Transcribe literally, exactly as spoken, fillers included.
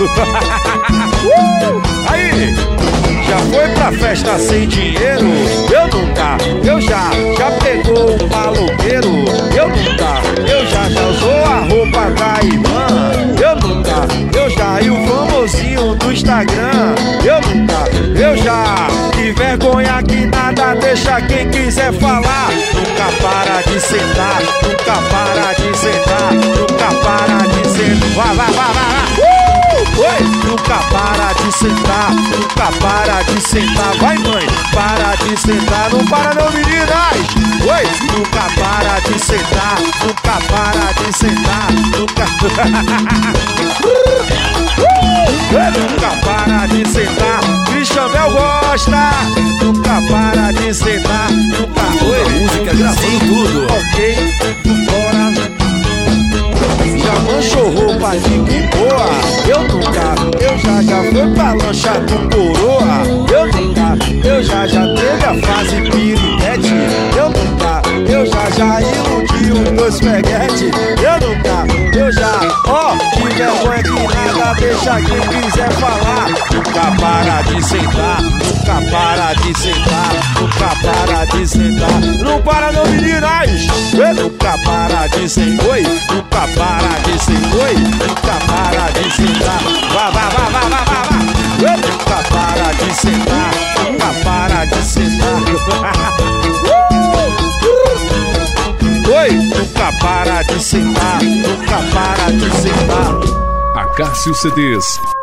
uh! Aí, já foi pra festa sem dinheiro? Eu nunca, eu já, já pegou um maloqueiro? Eu nunca, eu já, já usou a roupa da irmã? Eu nunca, eu já, e o famosinho do Instagram? Eu nunca, eu já, que vergonha que nada deixa quem quiser falar. Nunca para de sentar, nunca para de sentar, nunca para de sentar. Vai, vai, vai, vai, vai. Uh! Oi! Nunca para de sentar, nunca para de sentar. Vai, mãe, para de sentar, não para não, meninas. Oi! Nunca para de sentar, nunca para de sentar, nunca. Nunca para de sentar, Christian Bell gosta. Nunca para de sentar, nunca. Oi! Música gravando tudo. Ok, bora. Já manchou roupa de que boa? Eu nunca, eu já já fui pra lancha do coroa. Eu nunca, eu já já teve a fase piriguete. Eu nunca, eu já já iludi os dois peguete. Eu nunca, eu já, ó, oh, que vergonha que nada deixa quem quiser falar. Nunca para de sentar, nunca para de sentar, nunca para de sentar. Não para não, meninas. Eu nunca para de sentar, oi, nunca para de sentar, oi, nunca para de sentar. Vai, vai, vai, vai, vai, vai, vai. Eu nunca para de sentar, nunca para de sentar. Oi, nunca para de sentar, nunca para de sentar. Acácio C Ds.